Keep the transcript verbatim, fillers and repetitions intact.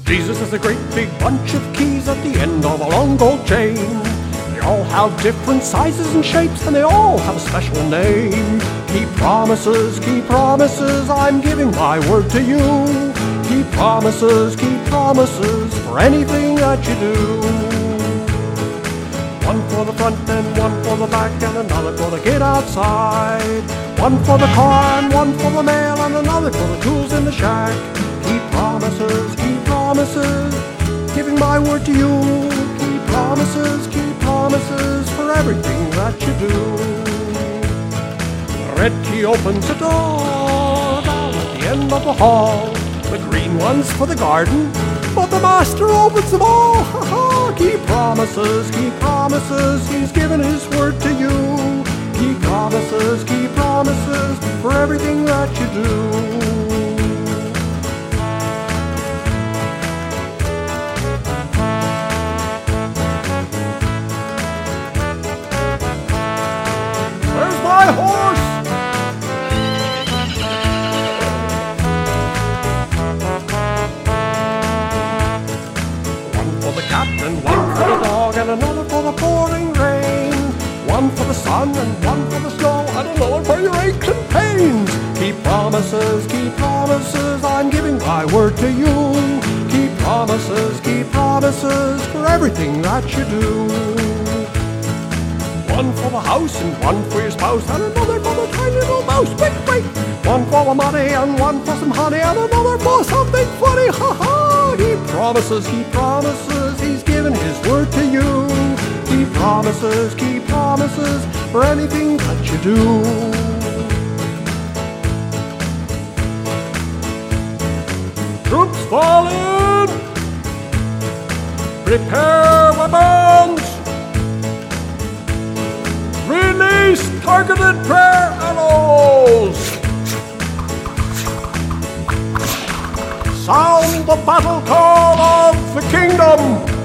Jesus is a great big bunch of keys at the end of a long gold chain. They all have different sizes and shapes, and they all have a special name. Keep promises, keep promises, I'm giving my word to you. Keep promises, keep promises for anything that you do. One for the front and one for the back and another for the gate outside. One for the car and one for the mail and another for the tools in the shack. Keep promises, keep promises, giving my word to you. Keep promises, keep promises for everything that you do. The red key opens a door down at the end of the hall. The green one's for the garden, but the master opens them all. Ha ha! Keep promises, keep promises, he's given his word to you. Keep promises, keep promises for everything that you do. Where's my horse? One for the cat and one for the dog and another for the pouring rain. One for the sun and one for the snow and another for your aches and pains. Keep promises, keep promises, I'm giving my word to you. Keep promises, keep promises for everything that you do. One for the house and one for your spouse and another for the tiny little mouse. Wait, wait. One for the money and one for some honey and another for something funny. Ha ha! Keep promises, keep promises, he's given his word to you. Keep promises, keep promises for anything that you do. Troops fall in! Prepare weapons! Release targeted prayer arrows! Sound the battle call of the kingdom!